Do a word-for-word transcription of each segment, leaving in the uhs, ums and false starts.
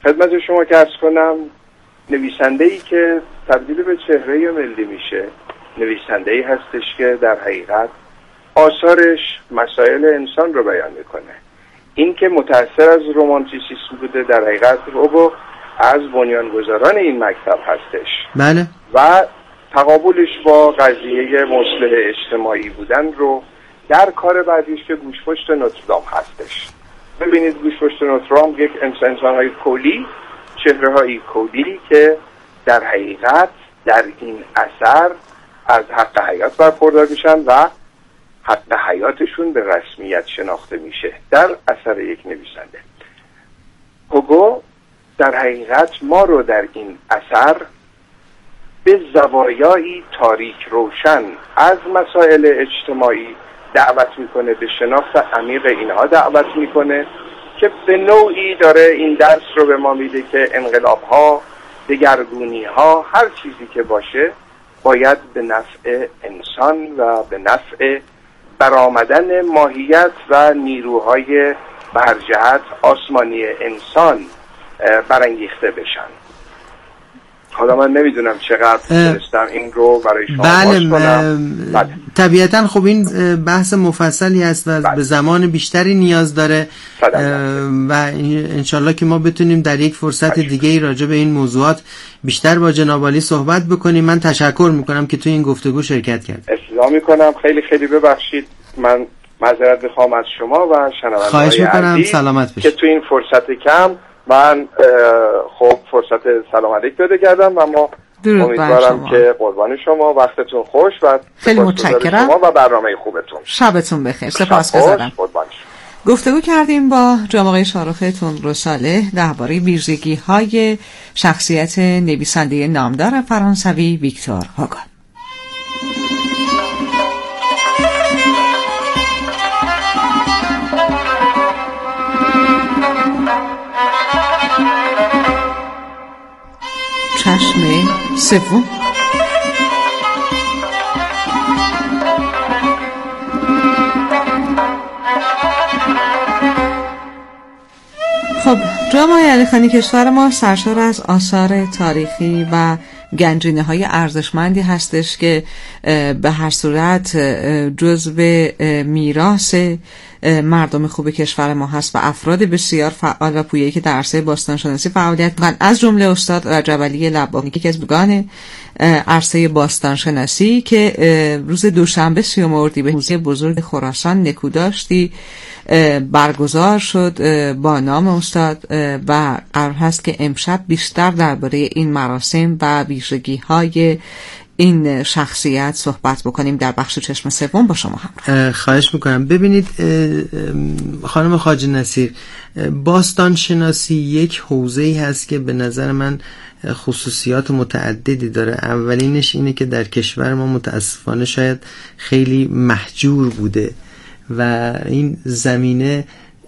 خدمت شما که عرض کنم نویسنده‌ای که تبدیل به چهره ملی میشه نویسنده‌ای هستش که در حقیقت آثارش مسائل انسان رو بیان میکنه. این که متأثر از رمانتیسیسم بوده در حقیقت رو از بنیانگذاران این مکتب هستش. بله. و تقابلش با قضیه مصلح اجتماعی بودن رو در کار بعدیش که گوشپشت نوتردام هستش. ببینید گوشپشت نوتردام یک انسان‌های کلی، چهره‌های کلی که در حقیقت در این اثر از حق حیات برخوردار میشن و حق حیاتشون به رسمیت شناخته میشه در اثر یک نویسنده. هوگو در حقیقت ما رو در این اثر به زوایایی تاریک روشن از مسائل اجتماعی دعوت میکنه، به شناخت عمیق اینها دعوت میکنه که به نوعی داره این درس رو به ما میده که انقلاب ها، دگرگونی ها، هر چیزی که باشه باید به نفع انسان و به نفع برآمدن ماهیت و نیروهای برجهت آسمانی انسان برانگیخته بشن. حالا من نمیدونم چقدر درستم این رو برای شما باز کنم. بله طبیعتا خب این بحث مفصلی هست و بله. به زمان بیشتری نیاز داره و انشالله که ما بتونیم در یک فرصت دیگه ای راجع به این موضوعات بیشتر با جناب عالی صحبت بکنیم. من تشکر میکنم که توی این گفتگو شرکت کرد. اصلاح میکنم. خیلی خیلی ببخشید. من معذرت میخوام از شما و شنونده‌های عزیز سلامت که تو این فرصت کم من خب فرصت سلام علیک پیدا کردم و ما امیدوارم که قربان شما، وقتتون خوش و خیلی متشکرم شما و برنامه خوبتون. شبتون بخیر. سپاسگزارم. گفتگو کردیم با جناب آقای شاهرخ تندرو صالح درباره ویژگی‌های شخصیت نویسنده نامدار فرانسوی ویکتور هوگو. چشم سوم. خب جناب آقای علیخانی کشور ما سرشار از آثار تاریخی و گنجینه های ارزشمندی هستش که به هر صورت جزو میراث مردم خوب کشور ما هست و افراد بسیار فعال و پویایی که در عرصه باستانشناسی فعالیت می‌کنند، از جمله استاد رجب علی لباف که از بگان عرصه باستانشناسی که روز دوشنبه سیوم اردیبهشت موزه بزرگ خراسان نکوداشتی برگزار شد با نام استاد و قرار هست که امشب بیشتر درباره این مراسم و ویژگی‌های این شخصیت صحبت بکنیم در بخش چشم سوم. با شما هم خواهش میکنم. ببینید خانم خواجه نصیر، باستان شناسی یک حوزه‌ای هست که به نظر من خصوصیات متعددی داره. اولینش اینه که در کشور ما متاسفانه شاید خیلی محجور بوده و این زمینه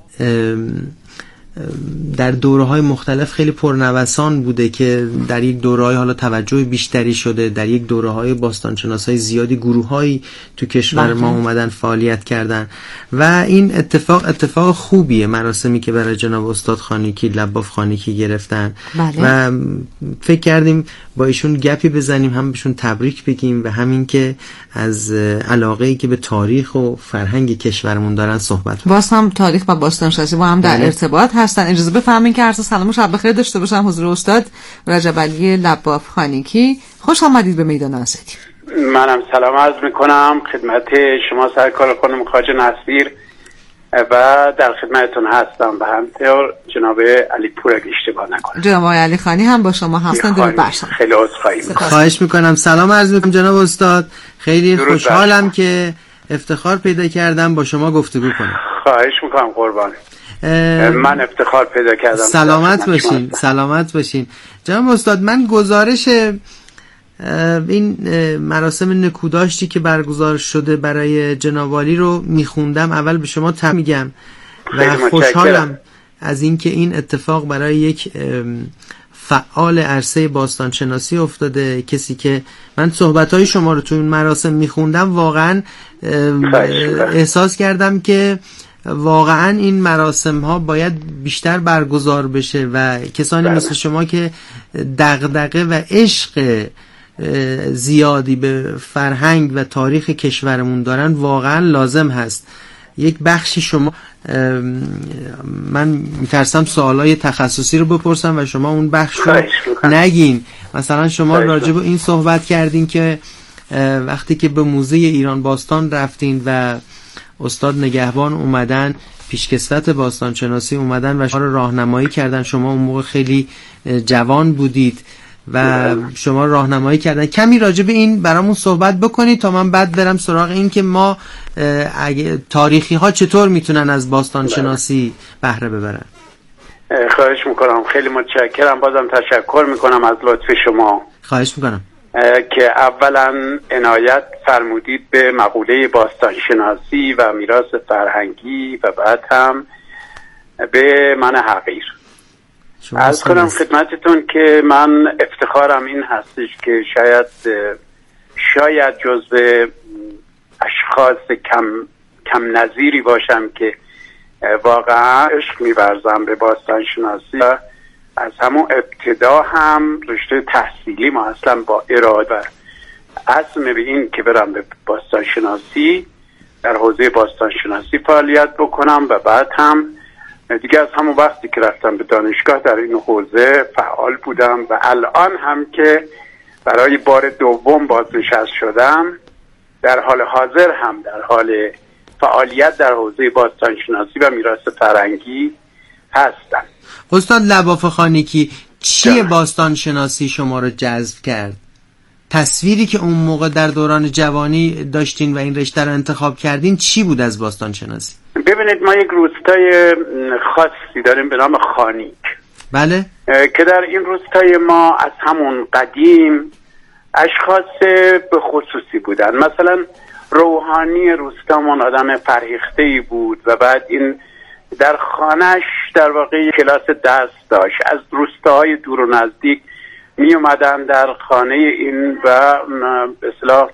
در دوره‌های مختلف خیلی پرنوسان بوده که در یک دوره‌های حالا توجه بیشتری شده، در یک دوره‌های باستانشناسای زیادی گروه‌هایی تو کشور ما اومدن فعالیت کردن و این اتفاق اتفاق خوبیه، مراسمی که برای جناب استاد خانیکی لباف خانیکی گرفتن. بله. و فکر کردیم با ایشون گپی بزنیم، هم بهشون تبریک بگیم و همین که از علاقه‌ای که به تاریخ و فرهنگ کشورمون دارن صحبت کنیم. باز هم تاریخ و باستانشناسی با هم در بله. ارتباط هستن. اجازه بفرمایید که عرض سلام و شب بخیر داشته باشم حضور استاد رجب علی لباف خانیکی. خوش آمدید به میدان آزادی. منم سلام عرض میکنم خدمت شما سرکار خانم خواجه نصیر و در خدمتتون هستم و همینطور جناب علی پور اگه اشتباه نکنم. جناب علی خانی هم با شما هستن. درود بر شما. خیلی عذرخواهی میکنم. خواهش میکنم. سلام عرض میکنم جناب استاد. خیلی خوشحالم که افتخار پیدا کردم با شما گفتگو کنم. خواهش میکنم قربان. من افتخار پیدا کردم. سلامت باشین. سلامت باشین جناب استاد. من گزارش این مراسم نکوداشتی که برگزار شده برای جناب عالی رو میخوندم. اول به شما تبریک میگم و خوشحالم از اینکه این اتفاق برای یک فعال عرصه باستانشناسی افتاده. کسی که من صحبت‌های شما رو تو این مراسم میخوندم واقعا احساس کردم که واقعا این مراسم ها باید بیشتر برگزار بشه و کسانی مثل شما که دغدغه و عشق زیادی به فرهنگ و تاریخ کشورمون دارن واقعا لازم هست. یک بخشی شما، من میترسم سوالای تخصصی رو بپرسم و شما اون بخش رو نگین. مثلا شما راجع به این صحبت کردین که وقتی که به موزه ایران باستان رفتین و استاد نگهبان اومدن، پیشکسوت باستانشناسی اومدن و شما رو راهنمایی کردن. شما اون موقع خیلی جوان بودید و شما راهنمایی کردن. کمی راجع به این برامون صحبت بکنید تا من بعد برم سراغ این که ما اگه تاریخی ها چطور میتونن از باستان شناسی بهره ببرن. خواهش میکنم، خیلی متشکرم. بازم تشکر میکنم از لطف شما. خواهش میکنم که اولا عنایت فرمودید به مقوله باستان شناسی و میراث فرهنگی و بعد هم به من حقیر. عرض کنم خدمتتون که من افتخارم این هستش که شاید شاید جزو اشخاص کم کم نظیری باشم که واقعا عشق می‌ورزم به باستان شناسی. از همون ابتدا هم رشته تحصیلی ما اصلا با اراده و عزم به این که برم به باستان شناسی، در حوزه باستان شناسی فعالیت بکنم و بعد هم دیگه از همون وقتی که رفتم به دانشگاه در این حوزه فعال بودم و الان هم که برای بار دوم بازنشست شدم در حال حاضر هم در حال فعالیت در حوزه باستان شناسی و میراث فرهنگی هستم. استاد لباف خانیکی، چیه باستان شناسی شما رو جذب کرد؟ تصویری که اون موقع در دوران جوانی داشتین و این رشته رو انتخاب کردین چی بود از باستان شناسی؟ ببینید ما یک روستای خاصی داریم به نام خانیک. بله. که در این روستای ما از همون قدیم اشخاص به خصوصی بودن. مثلا روحانی روستامون آدم فرهیخته‌ای بود و بعد این در خانهش در واقع کلاس دست داشت. از روستاهای دور و نزدیک می اومدن در خانه این و به اصطلاح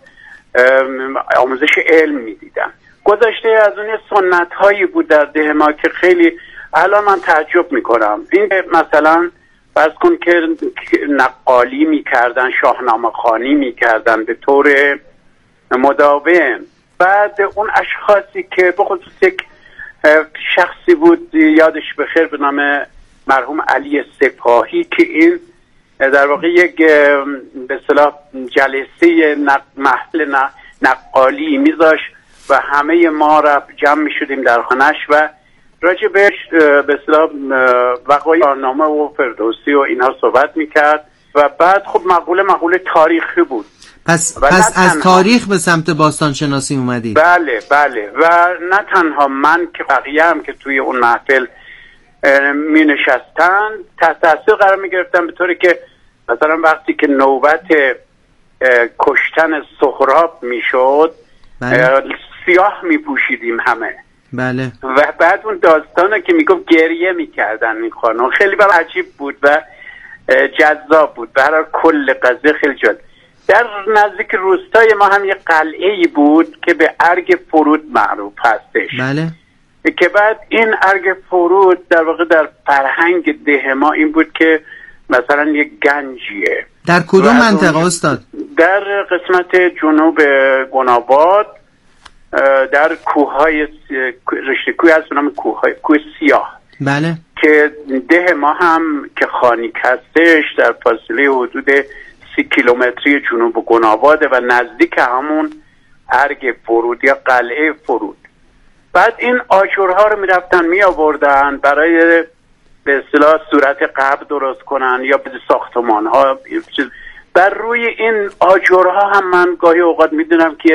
آموزش علم می دیدن. گذشته از اون سنت هایی بود در ده ما که خیلی الان من تعجب می کنم. این مثلا فرض کن که نقالی می کردن، شاهنامه خوانی می کردن به طور مداوم. بعد اون اشخاصی که به خصوص یک شخصی بود یادش بخیر به نام مرحوم علی سپاهی که این در واقع یک به اصطلاح جلسه محل نقالی میذاشت و همه ما را جمع میشدیم در خانه‌اش و راجع بهش به اصطلاح وقایع کارنامه و فردوسی و اینها صحبت میکرد و بعد خب مقوله مقوله تاریخی بود. پس پس از تاریخ به سمت باستان شناسی اومدی؟ بله بله. و نه تنها من که بقیه هم که توی اون محفل می نشستن تحت تاثیر قرار می گرفتن، به طوری که مثلا وقتی که نوبت کشتن سهراب می شد بله. سیاه می پوشیدیم همه. بله. و بعد اون داستانه که می گفت گریه می کردن این خانم. خیلی برای عجیب بود و جذاب بود. برای کل قضیه خیلی جالب. در نزدیک روستای ما هم یه قلعه‌ای بود که به ارگ فرود معروف هستش. بله. که بعد این ارگ فرود در واقع در فرهنگ ده ما این بود که مثلا یک گنجیه. در کدوم منطقه استاد؟ در قسمت جنوب گناباد، در کوههای رشته کوه هست به نام کوههای کوه سیاه. بله. که ده ما هم که خانیک هستش در فاصله حدود سی کیلومتری جنوب گناباده و نزدیک همون ارگ فرود یا قلعه فرود. بعد این آجرها رو میرفتن می آوردن برای به اصطلاح صورت قبر درست کنن یا به ساختمان ها. بر روی این آجرها هم من گاهی اوقات میدونم که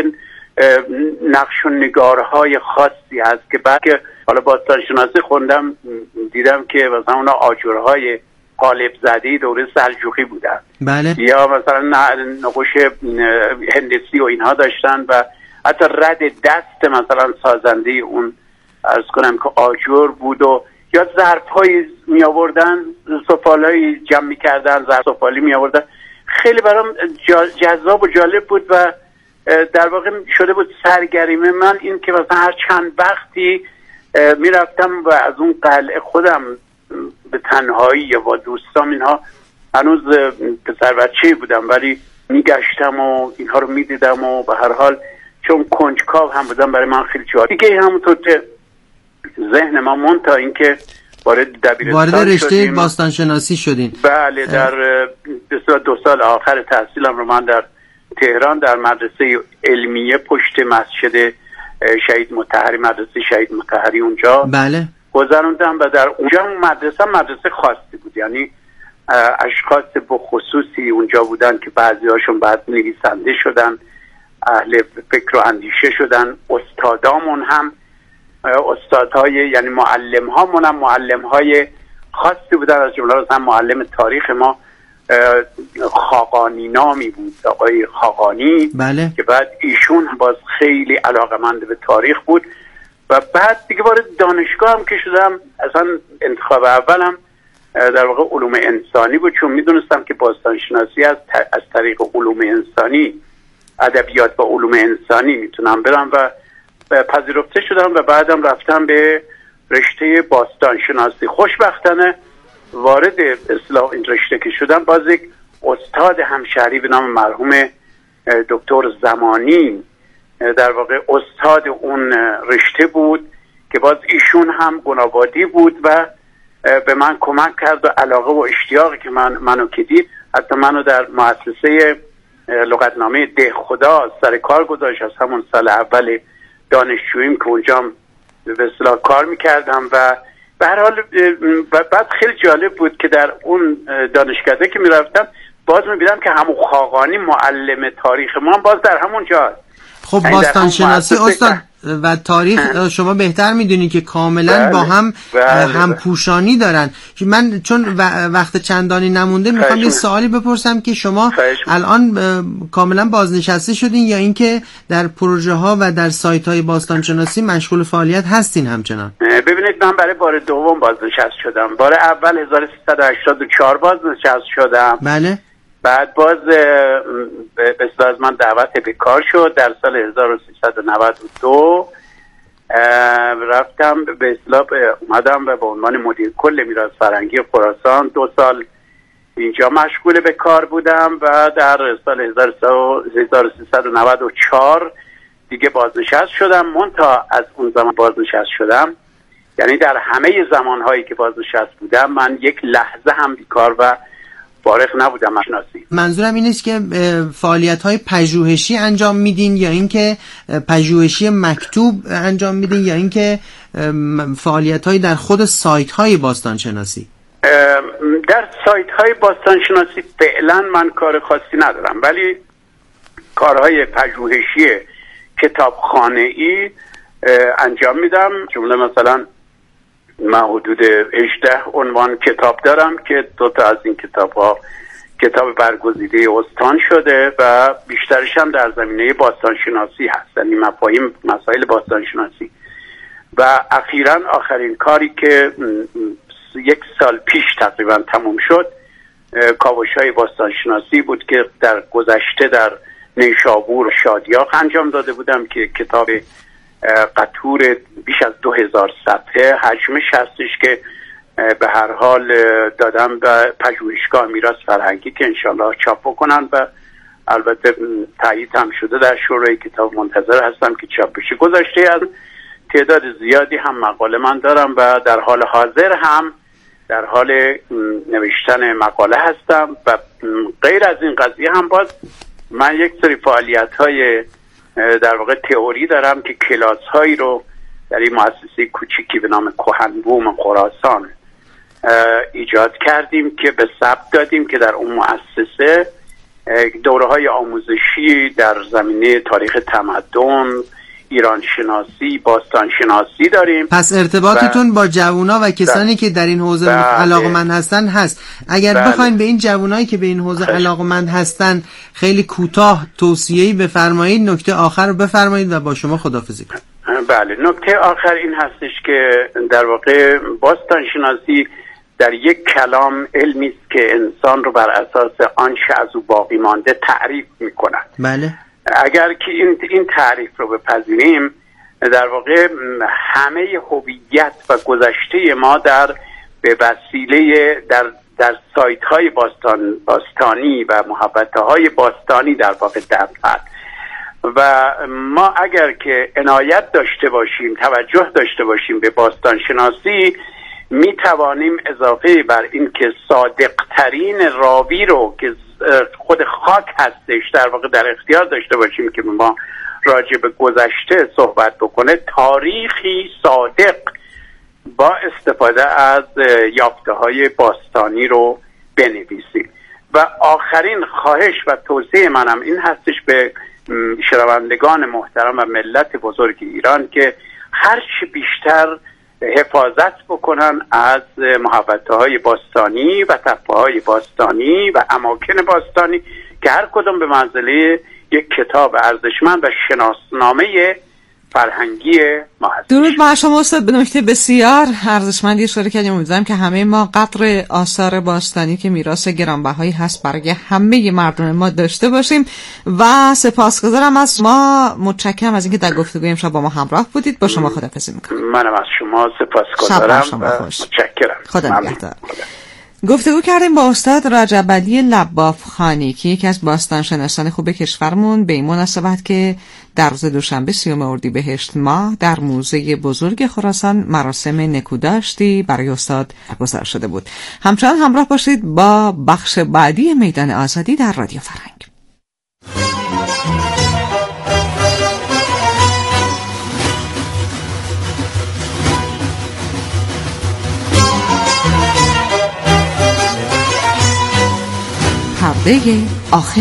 نقش و نگارهای خاصی هست که بعد که حالا باستان شناسی خوندم دیدم که مثلا اونا آجرهای قالب زدی دوره سلجوقی بودن. بله. یا مثلا نقوش هندسی و اینها داشتن و حتی رد دست مثلا سازنده اون عرض کنم که آجر بود و یا ظرف‌هایی می آوردن، سفالایی جمع می کردن، ظرف سفالی می آوردن. خیلی برام جذاب و جالب بود و در واقع شده بود سرگرمی من این که مثلا هر چند وقتی میرفتم و از اون قلعه خودم به تنهایی یا با دوستام، اینها هنوز پسر بچه‌ای بودم ولی میگشتم و اینها رو میدیدم و به هر حال چون کنجکاو هم بودم برای من خیلی جالب دیگه همونطور که ذهن ما مون تا اینکه وارد دبیرستان وارد رشته باستان شناسی شدین. بله، در دو سال آخر تحصیلم رو من در تهران در مدرسه علمیه پشت مسجد شهید مطهری، مدرسه شهید مطهری اونجا بله گذروندم و در اونجا مدرسه مدرسه خاصی بود، یعنی اشخاص بخصوصی اونجا بودن که بعضی هاشون بعد نویسنده شدن، اهل فکر و اندیشه شدن. استادامون هم استادهای یعنی معلم هامون هم معلم های خاصی بودن، از جمله هم معلم تاریخ ما خاقانی نامی بود، آقای خاقانی بله. که بعد ایشون باز خیلی علاقمند به تاریخ بود و بعد دیگه وارد دانشگاه هم که شدم، اصلا انتخاب اولم در واقع علوم انسانی بود، چون میدونستم که باستانشناسی از, از طریق علوم انسانی، ادبیات و علوم انسانی میتونم برم و پذیرفته شدم و بعدم رفتم به رشته باستانشناسی. خوشبختانه وارد اصلاح این رشته که شدم، باز یک استاد همشهری به نام مرحوم دکتر زمانی در واقع استاد اون رشته بود که باز ایشون هم گنابادی بود و به من کمک کرد و علاقه و اشتیاقی که من منو که دید، حتی منو در مؤسسه لغتنامه ده خدا سر کار گذاشت از همون سال اول دانشجوییم که اونجا به اصطلاح کار میکردم و به هر حال بعد خیلی جالب بود که در اون دانشکده که میرفتم باز میبینم که همون خاقانی معلم تاریخ ما باز در همون جاست. خب باستانشناسی استاد و تاریخ شما بهتر میدونی که کاملا بله. با هم بله. هم پوشانی دارن. من چون وقت چندانی نمونده میخوام یه سوالی بپرسم که شما الان کاملا بازنشسته شدین یا اینکه در پروژه ها و در سایت های باستانشناسی مشغول فعالیت هستین همچنان؟ ببینید من برای بار دوم بازنشسته شدم. بار اول هزار و سیصد و هشتاد و چهار بازنشسته شدم. بله. بعد باز به اصطلاح از من دعوت به کار شد در سال هزار و سیصد و نود و دو رفتم به اصطلاح اومدم و به عنوان مدیر کل میراث فرهنگی خراسان دو سال اینجا مشغول به کار بودم و در سال هزار و سیصد و نود و چهار دیگه بازنشست شدم. منتها از اون زمان بازنشست شدم یعنی در همه زمانهایی که بازنشست بودم من یک لحظه هم بیکار و فارغ نبودم مشناسی. منظورم این است که فعالیت‌های پژوهشی انجام میدین یا اینکه پژوهشی مکتوب انجام میدین یا اینکه فعالیت‌های در خود سایت‌های باستانشناسی؟ در سایت‌های باستانشناسی فعلا من کار خاصی ندارم، ولی کارهای پژوهشی کتابخانه‌ای انجام میدم. جمله مثلا من حدود هجده عنوان کتاب دارم که دو تا از این کتاب ها کتاب برگزیده استان شده و بیشترش هم در زمینه باستانشناسی هست، یعنی مفاهیم مسائل باستانشناسی. و اخیراً آخرین کاری که یک سال پیش تقریبا تموم شد کاوش‌های باستانشناسی بود که در گذشته در نیشابور شادیاق انجام داده بودم که کتاب قطور بیش از دو هزار صفحه حجمش هستش که به هر حال دادم به پژوهشگاه میراث فرهنگی که انشالله چاپ بکنن و البته تایید هم شده در شورای کتاب. منتظر هستم که چاپ بشه. گذشته از تعداد زیادی هم مقاله من دارم و در حال حاضر هم در حال نوشتن مقاله هستم و غیر از این قضیه هم باز من یک سری فعالیت های در واقع تئوری دارم که کلاس هایی رو در این مؤسسه کوچیکی به نام کهنبوم خراسان ایجاد کردیم که به ثبت دادیم که در اون مؤسسه دوره های آموزشی در زمینه تاریخ تمدن، ایران شناسی، باستان شناسی داریم. پس ارتباطتون با جوونا و کسانی که در این حوزه علاقمند هستن هست. اگر بله. بخواین به این جوونایی که به این حوزه علاقمند هستن خیلی کوتاه توصیه‌ای بفرمایید، نکته آخر رو بفرمایید و با شما خداحافظی کنم. بله، نکته آخر این هستش که در واقع باستان شناسی در یک کلام علمی است که انسان رو بر اساس آنچه از او باقی مانده تعریف می‌کند. بله. اگر که این این تعریف رو بپذیریم در واقع همه هویت و گذشته ما در به وسیله در در سایت های باستان باستانی و محوطه های باستانی در واقع در پد و ما اگر که عنایت داشته باشیم، توجه داشته باشیم به باستان شناسی، می توانیم اضافه بر این که صادق ترین راوی رو که خود خاک هستش در واقع در اختیار داشته باشیم که ما راجع به گذشته صحبت بکنه، تاریخی صادق با استفاده از یافته های باستانی رو بنویسیم. و آخرین خواهش و توصیه منم این هستش به شنوندگان محترم و ملت بزرگ ایران که هرچی بیشتر حفاظت بکنن از محوطه های باستانی و تپه های باستانی و اماکن باستانی که هر کدام به منزله یک کتاب ارزشمند و شناسنامه فرهنگی ما هست. درود بر شما استاد، به نکته بسیار ارزشمندی اشاره کردیم. امیدوارم که همه ما قدر آثار باستانی که میراث گرانبهایی هست برای همه مردم ما داشته باشیم و سپاسگزارم از ما. متشکرم از اینکه در گفتگوی امشب با ما همراه بودید. با شما خداحافظی میکنم. منم از شما سپاسگزارم. متشکرم. خدا نگهدار. گفتگو کردیم با استاد رجب علی لباف خانی که یکی از باستانشناسان خوب کشورمون به این مناسبت که در روز دوشنبه سیوم اردیبهشت ماه در موزه بزرگ خراسان مراسم نکوداشتی برای استاد برگزار شده بود. همچنان همراه باشید با بخش بعدی میدان آزادی در رادیو فرهنگ. پرده آخر.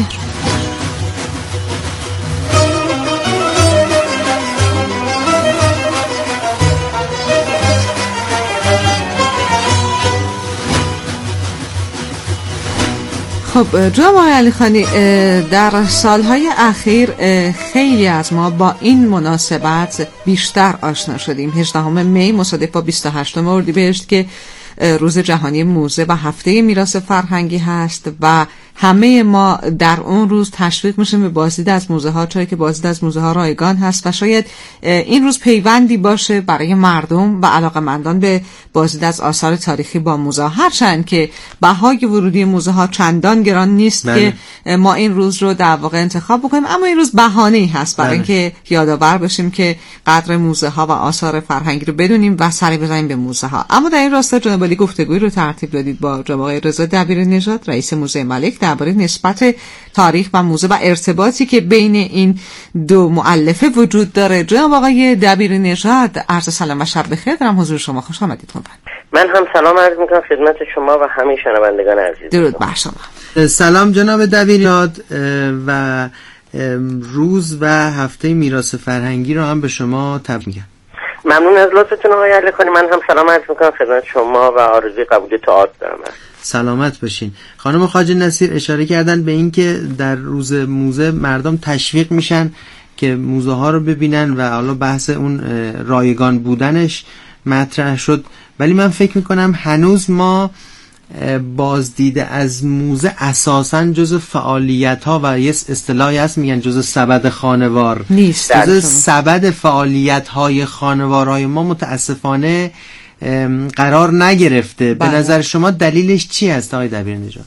خب جناب آقای علیخانی، در سالهای اخیر خیلی از ما با این مناسبت بیشتر آشنا شدیم. هجدهم می مصادف با بیست و هشتم اردیبهشت که روز جهانی موزه و هفته میراث فرهنگی هست و همه ما در اون روز تشویق میشیم به بازدید از موزه ها، چرا که بازدید از موزه ها رایگان هست و شاید این روز پیوندی باشه برای مردم و علاقه‌مندان به بازدید از آثار تاریخی با موزه ها، هرچند که بهای ورودی موزه ها چندان گران نیست بله. که ما این روز رو در واقع انتخاب بکنیم، اما این روز بهانه‌ای هست برای بله. اینکه یادآور بشیم که قدر موزه ها و آثار فرهنگی رو بدونیم و سری بزنیم به موزه ها. اما در این راستا جناب علی گفتگویی رو ترتیب دادید با جناب آقای رضا دبیرنژاد رئیس موزه ملک درباره نسبت تاریخ و موزه و ارتباطی که بین این دو مؤلفه وجود داره. جناب آقای دبیرنژاد، عرض سلام و شب بخیر دارم حضور شما. خوش آمدید. من هم سلام عرض میکنم خدمت شما و همه شنوندگان عزیز. درود بر شما. سلام جناب دبیرنژاد و روز و هفته میراث فرهنگی رو هم به شما تبریک میگم. ممنون از لطفتون آقای علیخانی. من هم سلام عرض میکنم خدمت شما و آرزوی قبول تئاتر دارم. سلامت باشین. خانم خواجه نصیر اشاره کردن به این که در روز موزه مردم تشویق میشن که موزه ها رو ببینن و حالا بحث اون رایگان بودنش مطرح شد، ولی من فکر میکنم هنوز ما بازدید از موزه اساساً جزء فعالیت ها و یه اصطلاحی هست میگن جزء سبد خانوار نیست. جزء سبد فعالیت های خانوارهای ما متاسفانه قرار نگرفته. به نظر شما دلیلش چی هست آقای دبیرنژاد؟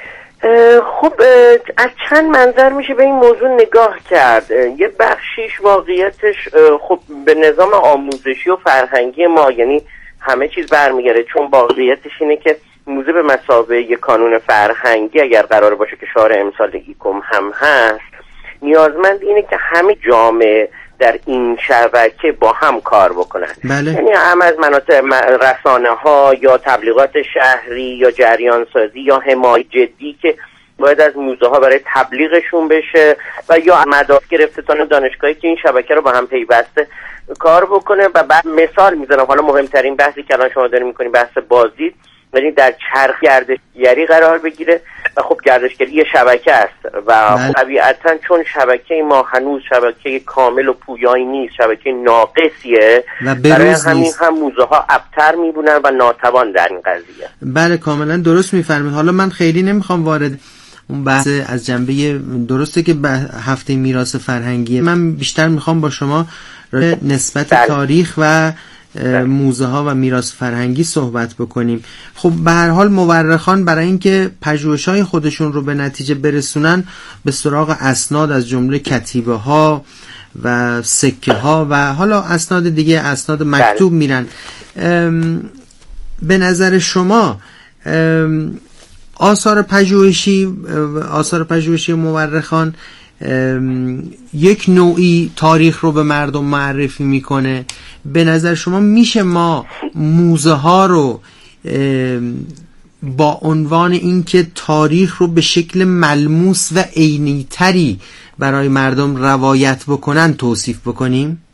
خب از چند منظر میشه به این موضوع نگاه کرد. یه بخشیش واقعیتش خب به نظام آموزشی و فرهنگی ما، یعنی همه چیز برمیگرده، چون واقعیتش اینه که موزه به مثابه یک کانون فرهنگی اگر قرار باشه که شعار امسال ایکوم هم هست، نیازمند اینه که همه جامعه در این شبکه با هم کار بکنن. بله. یعنی هم از مناطق رسانه ها یا تبلیغات شهری یا جریان سازی یا حمایت جدی که باید از موزه ها برای تبلیغشون بشه و یا مدارس گرفته تا دانشگاهی که این شبکه رو با هم پیوسته کار بکنه. و بعد مثال میزنم، حالا مهمترین بحثی که الان شما دارین میکنین بحث بازدید، یعنی در چرخ گردشگری قرار بگیره و خب گردشگری یه شبکه است و طبیعتاً چون شبکه ما هنوز شبکه کامل و پویایی نیست، شبکه ناقصیه، برای همین هم موزه ها ابتر میبونن و ناتوان در این قضیه. بله کاملا درست میفرمایید. حالا من خیلی نمیخوام وارد اون بحث از جنبه درسته که هفته میراث فرهنگی، من بیشتر میخوام با شما نسبت بله. تاریخ و موزه ها و میراث فرهنگی صحبت بکنیم. خب به هر حال مورخان برای اینکه پژوهش‌های خودشون رو به نتیجه برسونن به سراغ اسناد از جمله کتیبه ها و سکه ها و حالا اسناد دیگه، اسناد مکتوب میرن. به نظر شما آثار پژوهشی آثار پژوهشی مورخان یک نوعی تاریخ رو به مردم معرفی میکنه؟ به نظر شما میشه ما موزه ها رو با عنوان اینکه تاریخ رو به شکل ملموس و عینی تری برای مردم روایت بکنن توصیف بکنیم؟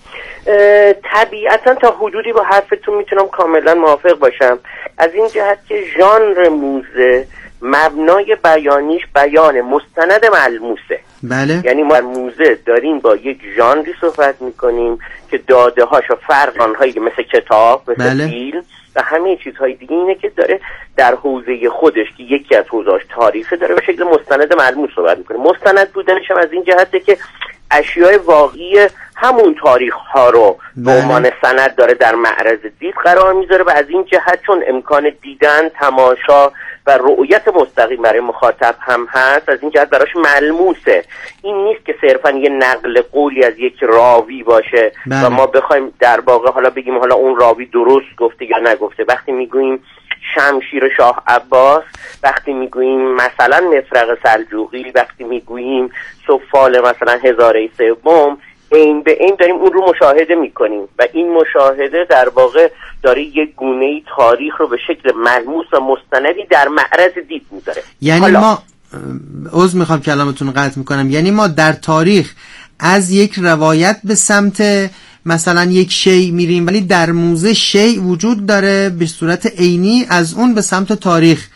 طبیعتا تا حدودی با حرفتون میتونم کاملا موافق باشم، از این جهت که ژانر موزه مبنای بیانیش بیان مستند ملموسه. بله. یعنی ما موزه داریم با یک ژانری صحبت میکنیم که داده هاش و فرق آنهایی مثل کتاب، مثل بله. فیلم و همه چیزهای دیگه اینه که داره در حوزه خودش که یکی از حوزه‌اش تاریخه داره به شکل مستند ملموس صحبت میکنه. مستند بودنش هم از این جهته که اشیاء واقعی همون تاریخ ها رو به عنوان سند داره در معرض دید قرار میذاره و از این جهت چون امکان دیدن، تماشا و رؤیت مستقیم برای مخاطب هم هست، از این جهت براش ملموسه. این نیست که صرفا یه نقل قولی از یک راوی باشه بله. و ما بخوایم در واقع حالا بگیم حالا اون راوی درست گفته یا نگفته. وقتی میگوییم شمشیر شاه عباس، وقتی میگوییم مثلا مفرق سلجوقی، وقتی میگوییم سفال مثلا هزاره سوم، این به این داریم اون رو مشاهده میکنیم و این مشاهده در واقع داره یک گونه‌ای تاریخ رو به شکل ملموس و مستندی در معرض دید میذاره. یعنی حالا... ما عذر میخوام کلامتون قطع میکنم، یعنی ما در تاریخ از یک روایت به سمت مثلا یک شی میریم ولی در موزه شی وجود داره به صورت عینی، از اون به سمت تاریخ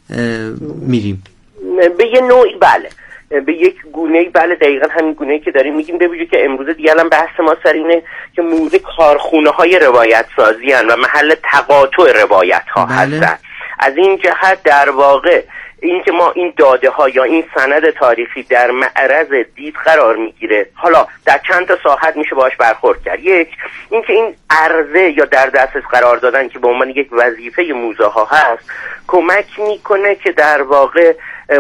میریم به یه نوعی. بله به یک گونه‌ای، بله دقیقاً همین گونه‌ای که داریم میگیم. ببینید که امروز دیگه الان بحث ما سر اینه که موزه کارخونه‌های روایت سازی هستند و محل تقاطع روایت‌ها بله. هستند. از این جهت در واقع این که ما این داده ها یا این سند تاریخی در معرض دید قرار میگیره، حالا در چند تا ساحت میشه باهاش برخورد کرد. یک این که این عرضه یا در دسترس قرار دادن که به عنوان یک وظیفه موزه ها هست کمک میکنه که در واقع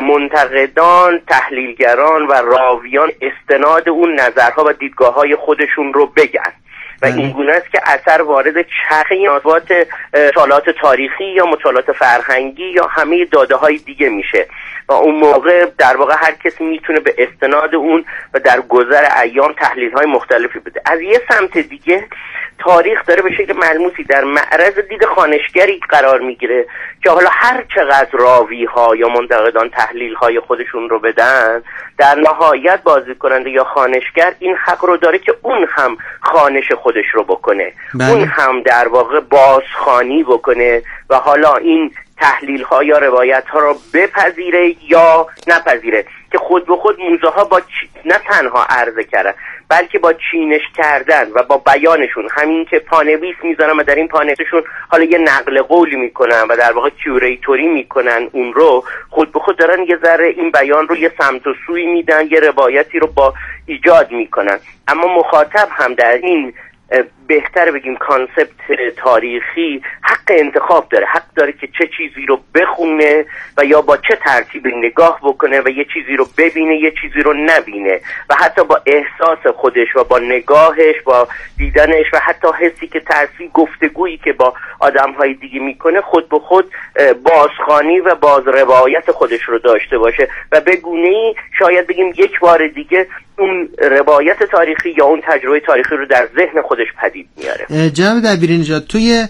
منتقدان، تحلیلگران و راویان استناد اون نظرها و دیدگاه‌های خودشون رو بگن و این گونه است که اثر وارد چرخه مطالعات مطالعات تاریخی یا مطالعات فرهنگی یا همه داده‌های دیگه میشه و اون موقع در واقع هر کسی میتونه به استناد اون و در گذر ایام تحلیل‌های مختلفی بده. از یه سمت دیگه تاریخ داره به شکل ملموسی در معرض دید خوانشگری قرار میگیره که حالا هر چقدر راوی‌ها یا منتقدان تحلیل‌های خودشون رو بدن، در نهایت بازیکننده یا خوانشگر این حق رو داره که اون هم خوانش خودش رو بکنه بله. اون هم در واقع بازخوانی بکنه و حالا این تحلیل ها یا روایت ها رو بپذیره یا نپذیره که خود به خود موزه ها با چ... نه تنها عرضه کردن بلکه با چینش کردن و با بیانشون، همین که پانویس میذارن و در این پانویسشون حالا یه نقل قولی میکنن و در واقع کیوریتوری میکنن، اون رو خود به خود دارن یه ذره این بیان رو یه سمت و سوی میدن، یه روایتی رو با ایجاد میکنن. اما مخاطب هم در این بهتر بگیم کانسپت تاریخی حق انتخاب داره، حق داره که چه چیزی رو بخونه و یا با چه ترتیبی نگاه بکنه و یه چیزی رو ببینه یه چیزی رو نبینه و حتی با احساس خودش و با نگاهش، با دیدنش و حتی حسی که تأثیر گفتگویی که با آدم‌های دیگه میکنه خود به خود بازخوانی و باز روایت خودش رو داشته باشه و به گونه‌ای شاید بگیم یک بار دیگه اون روایت تاریخی یا اون تجربه تاریخی رو در ذهن خودش پدید میاره. جناب دبیرنژاد، توی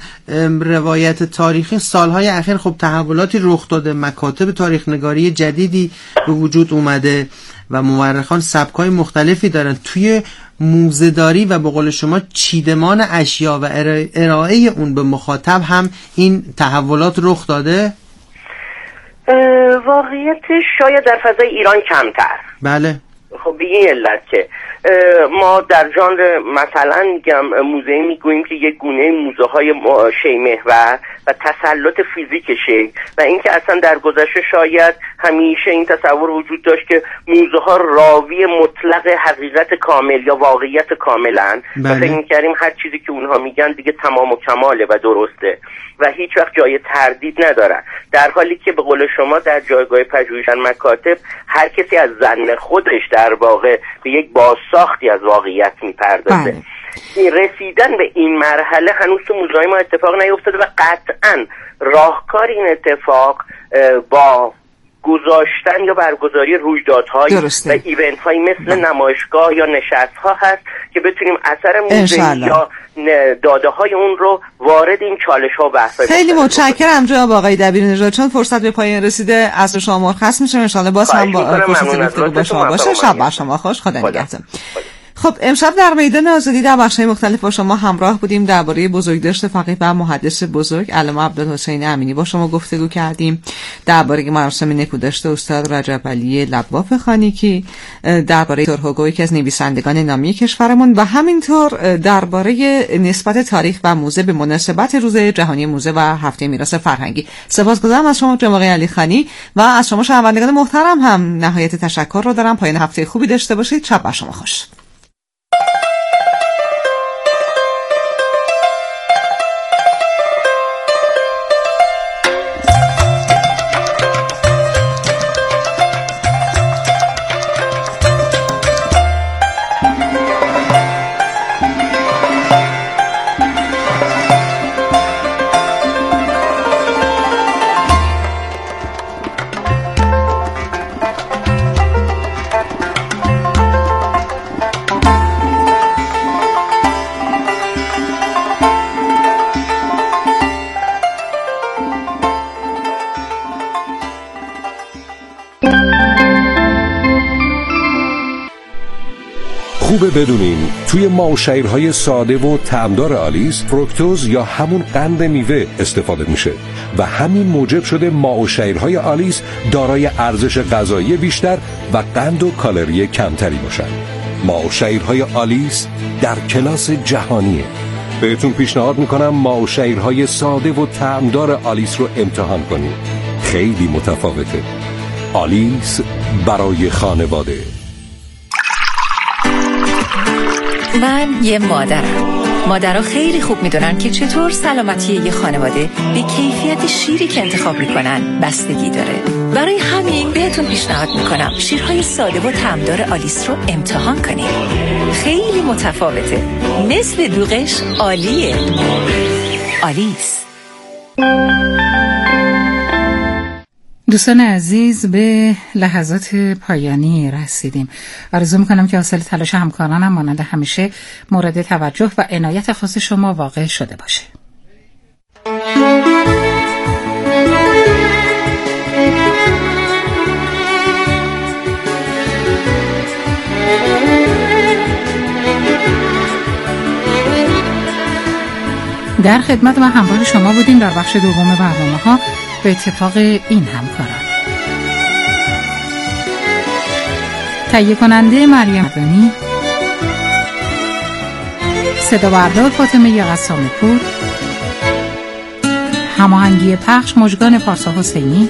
روایت تاریخی سالهای اخیر خب تحولاتی رخ داده، مکاتب تاریخ نگاری جدیدی به وجود اومده و مورخان سبکای مختلفی دارن. توی موزه‌داری و به قول شما چیدمان اشیا و ارائه اون به مخاطب هم این تحولات رخ داده؟ واقعیتش شاید در فضای ایران کمتر. بله. خب به این علت که ما در ژانر مثلا میگم موزه میگوییم که یک گونه موزه های شی محور و تسلط فیزیکشه و اینکه اصلا در گذشته شاید همیشه این تصور وجود داشت که موزه ها راوی مطلق حقیقت کامل یا واقعیت کاملن و فکر می‌کردیم هر چیزی که اونها میگن دیگه تمام و کماله و درسته و هیچ وقت جای تردید ندارن، در حالی که به قول شما در جایگاه پژوهشان مکاتب هر کسی از ظن خودش در واقع به یک بازساختی از واقعیت میپردازه. رسیدن به این مرحله هنوز تو موزه‌های ما اتفاق نیفتاده و قطعاً راهکار این اتفاق با گذاشتن یا برگزاری رویدادهای و ایونت‌هایی مثل نمایشگاه یا نشست‌ها هست که بتونیم اثر موزه یا داده‌های اون رو وارد این چالش‌ها و بحث‌ها. خیلی متشکرم جناب آقای دبیرنژاد، چون فرصت به پایان رسیده عصر شما مرخص میشه. ان شاءالله باز هم با فرصت گفتگو با شما باشه. شب بر شما خوش. خدا نگهدار. خب امشب در میدان آزادی در بخش‌های مختلف با شما همراه بودیم، درباره بزرگداشت فقیه و محدث بزرگ علامه عبدالحسین امینی با شما گفتگو کردیم، درباره مراسم نکوداشت استاد رجب علی لباف خانیکی، درباره ویکتور هوگو یکی از نویسندگان نامی کشورمون و همینطور درباره نسبت تاریخ و موزه به مناسبت روز جهانی موزه و هفته میراث فرهنگی. سپاسگزارم از شما جناب آقای علی خانی و از شما شنوندگان محترم هم نهایت تشکر رو دارم. پایان هفته خوبی داشته باشید. شب بر شما خوش. خوبه بدونین توی ماوشیرهای ساده و طعمدار آلیس فرکتوز یا همون قند میوه استفاده میشه و همین موجب شده ماوشیرهای آلیس دارای ارزش غذایی بیشتر و قند و کالری کمتری باشن. ماوشیرهای آلیس در کلاس جهانیه. بهتون پیشنهاد میکنم ماوشیرهای ساده و طعمدار آلیس رو امتحان کنید. خیلی متفاوته. آلیس برای خانواده. من یه مادرم. مادرها خیلی خوب میدونن که چطور سلامتی یه خانواده به کیفیت شیری که انتخاب میکنن بستگی داره. برای همین بهتون پیشنهاد میکنم شیرهای ساده و طعمدار آلیس رو امتحان کنید. خیلی متفاوته. مثل دوغش عالیه. آلیس. دوستان عزیز، به لحظات پایانی رسیدیم. آرزو میکنم که حاصل تلاش همکارانم مانند همیشه مورد توجه و عنایت خاص شما واقع شده باشه. در خدمت و همراه شما بودیم در بخش دوم برنامه‌ها به اتفاق این همکاران: تهیه کننده مریم دانی، صدا بردار فاطمه قسامی پور، هماهنگی پخش مژگان پارسا حسینی،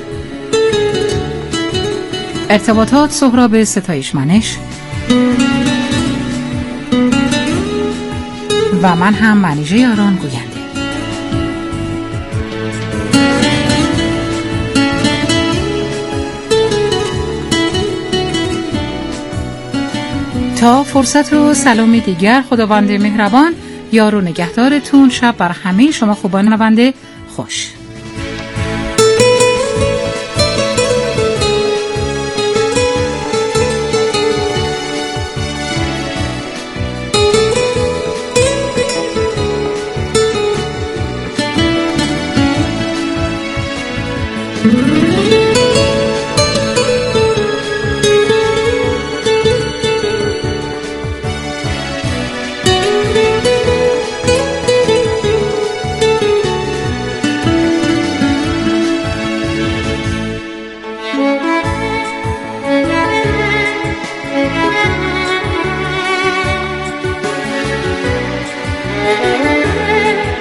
ارتباطات سهراب ستایش منش و من هم منیژه یاران گوینده. تا فرصت و سلامی دیگر، خداوند مهربان یار و نگهدارتون. شب بر همه شما خوبان شنونده خوش.